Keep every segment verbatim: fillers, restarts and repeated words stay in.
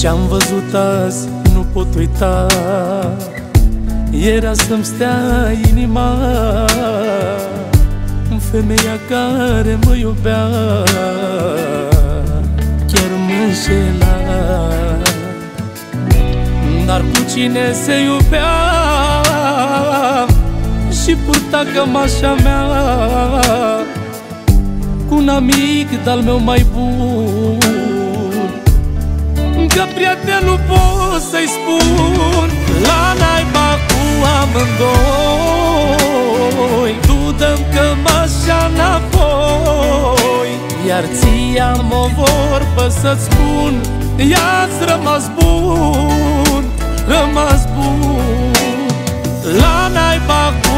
Ce-am văzut azi nu pot uita, era să-mi stea inima în femeia care mă iubea, chiar mă înșela. Dar cu cine se iubea și purta cămașa mea, cu un amic de-al meu mai bun, că prietenul pot să-i spun. La naiba cu amândoi, tu dă-mi cămașa înapoi. Iar ție am o vorbă să-ți spun, ea-ți rămas bun, rămas bun. La naiba cu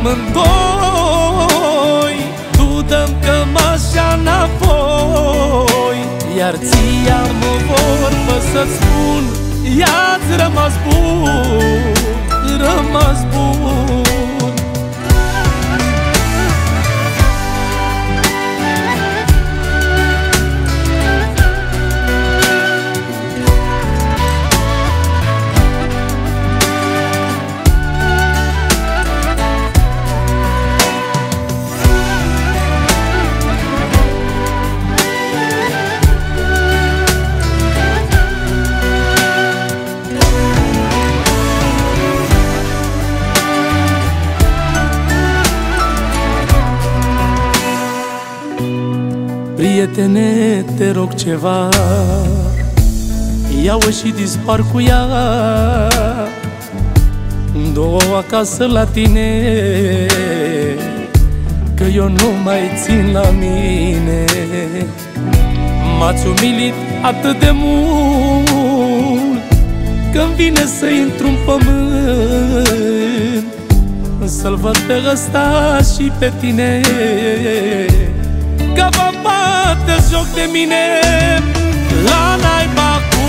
amândoi, tu dă-mi cămașa înapoi. Iar ție am o vorbă să-ți spun, ea-ți rămas bun, rămas bun. Prietene, te rog ceva, ia-o și dispar cu ea, du-o acasă la tine, că eu nu mai țin la mine. M-ați umilit atât de mult, că-mi vine să intru în pământ, să-l văd pe ăsta și pe tine, că vă bate joc de mine. La naiba cu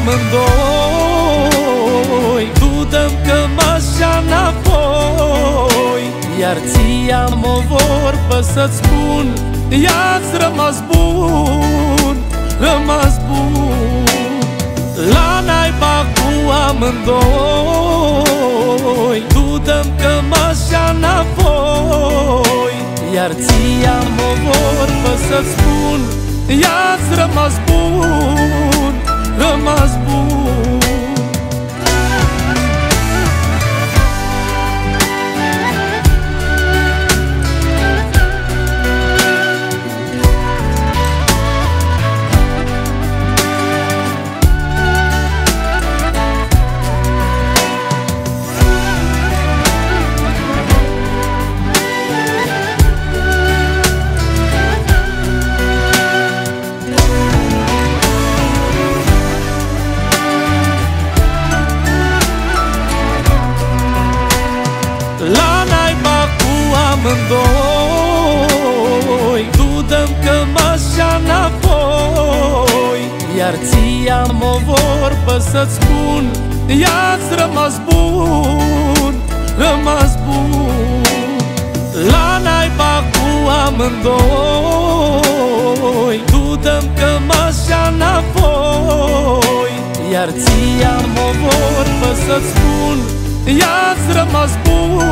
amândoi, tu dă-mi cămașa înapoi. Iar ție am o vorbă să-ți spun, ea-ți rămas bun, rămas bun. La naiba cu amândoi, tu dă-mi cămașa înapoi. Iar ție am o vorbă să-ți spun, ea-ți rămas bun, rămas bun. La naiba cu amândoi, tu dă-mi cămașa înapoi. Iar ție am o vorbă să-ți spun, ea-ți rămas bun, rămas bun. La naiba cu amândoi, tu dă-mi cămașa înapoi. Iar ție am o vorbă să-ți spun, ea-ți rămas bun,